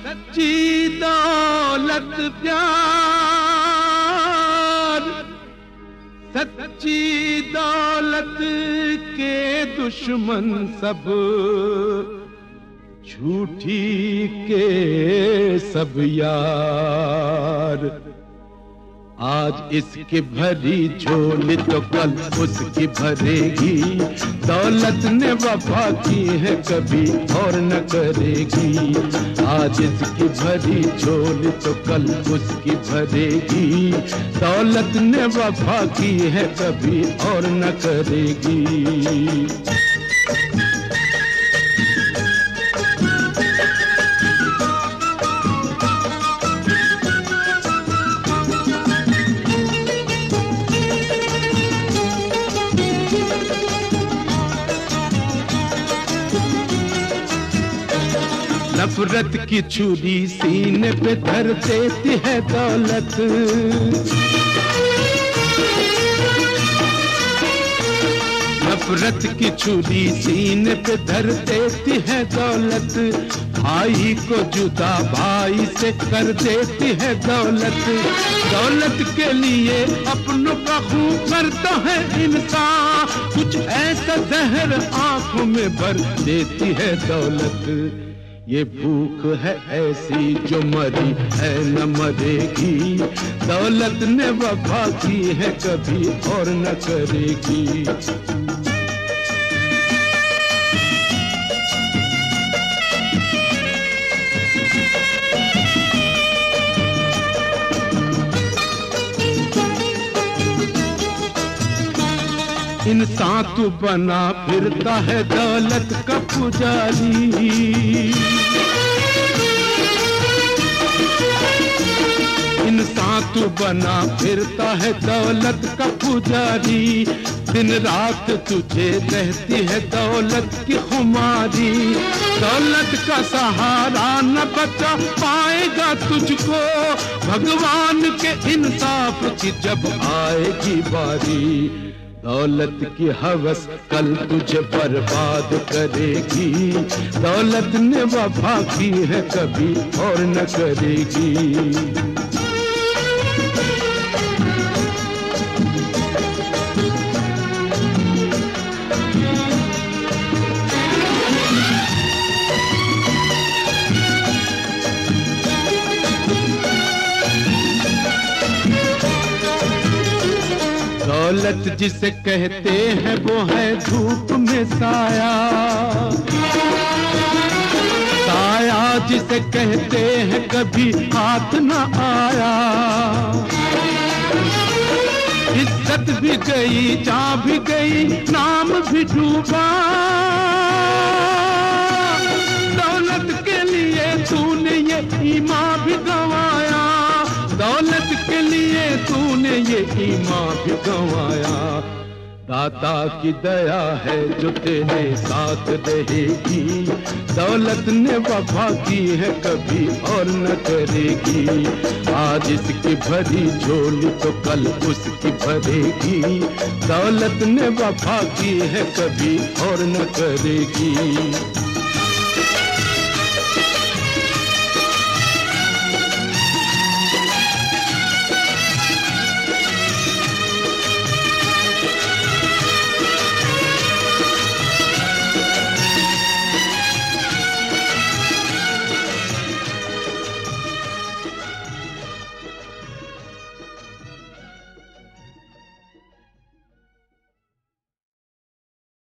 सच्ची दौलत प्यार, सच्ची दौलत के दुश्मन सब, झूठी के सब यार। आज इसकी भरी झोली तो कल उसकी भरेगी, दौलत ने वफा की है कभी और न करेगी। आज इसकी भरी झोली तो कल उसकी भरेगी, दौलत ने वफा की है कभी और न करेगी। नफरत की छुरी सीने पे धर देती है दौलत, नफरत की छुरी सीने पे धर देती है दौलत। भाई को जुदा भाई से कर देती है दौलत। दौलत के लिए अपनों का खून करता है इंसान, कुछ ऐसा जहर आंखों में भर देती है दौलत। ये भूख है ऐसी जो मरी है न मरेगी, दौलत ने वफा की है कभी और न करेगी। इंसान तू बना फिरता है दौलत का पुजारी, इंसान तू बना फिरता है दौलत का पुजारी। दिन रात तुझे रहती है दौलत की खुमारी, दौलत का सहारा न बचा पाएगा तुझको, भगवान के इंसाफ की जब आएगी बारी। दौलत की हवस कल तुझे बर्बाद करेगी, दौलत ने वफा की है कभी और न करेगी। दौलत जिसे कहते हैं वो है धूप में साया, साया जिसे कहते हैं कभी हाथ न आया। इज्जत भी गई, जान भी गई, नाम भी डूबा, दौलत के लिए तूने ये ईमान भी गंवाया, दौलत के लिए तूने ये ईमान भी गंवाया। दाता की दया है जो तेरे साथ रहेगी, दौलत ने वफा की है कभी और न करेगी। आज इसकी भरी झोली तो कल उसकी भरेगी, दौलत ने वफा की है कभी और न करेगी।